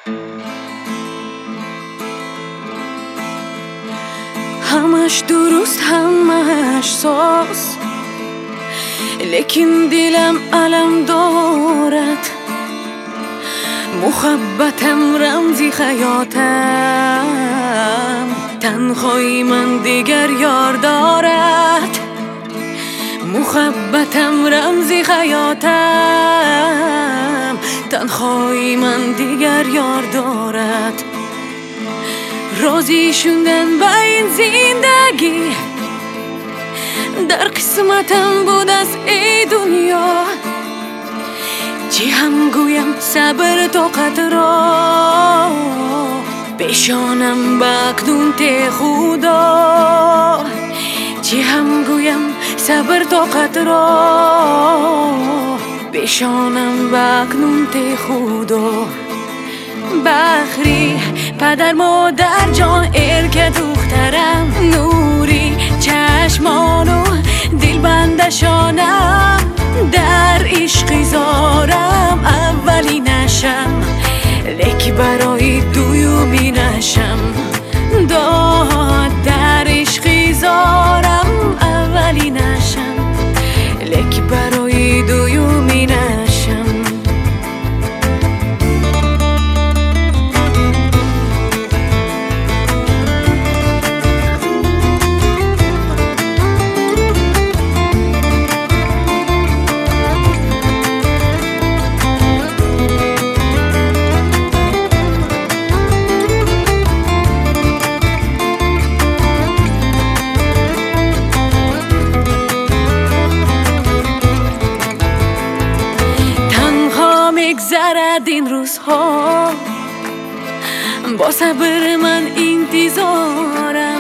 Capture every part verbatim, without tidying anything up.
همش درست همش ساز، لیکن دلم علم دارد. محبتم رمزی حیاتم، تنهایی من دیگر یار دارد. محبتم رمزی حیاتم، تنهایی من دیگر یار دارد. راضی شدن با این زندگی در قسمتم بود از ای دنیا. چی هم گویم صبر طاقت را، پیشانم بکنون ته خدا. چی هم گویم صبر طاقت را، پیشانم بکنون ته خدا. بخری پدر مادر جان ارک دخترم، نوری چشمانو دل بندشانم. در عشق زارم اولی نشم، لیک برای دویومی نشم. داد در عشق زارم اولی نشم، لیک برای دویومی نشم. میگذرد این روزها، با صبر من انتظارم.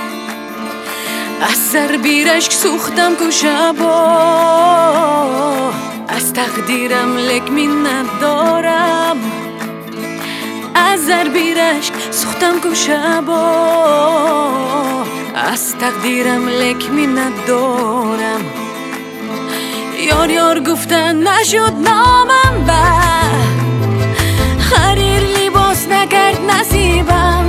از سر بیرشک سوختم که شبا، از تقدیرم لیک منت دارم. از سر بیرشک سوختم که شبا، از تقدیرم لیک منت دارم. یار یار گفتن نشد نامم، با حریر لباس نکرد نصیبم.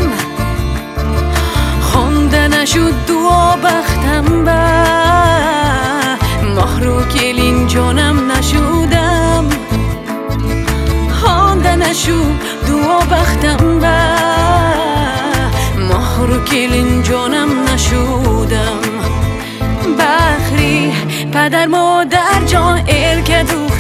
خوانده نشد دعا بختم، با مهرو کلین جانم نشدم. خوانده نشد دعا بختم، با مهرو کلین جانم نشدم. بخری پدر مادر جان ارک دو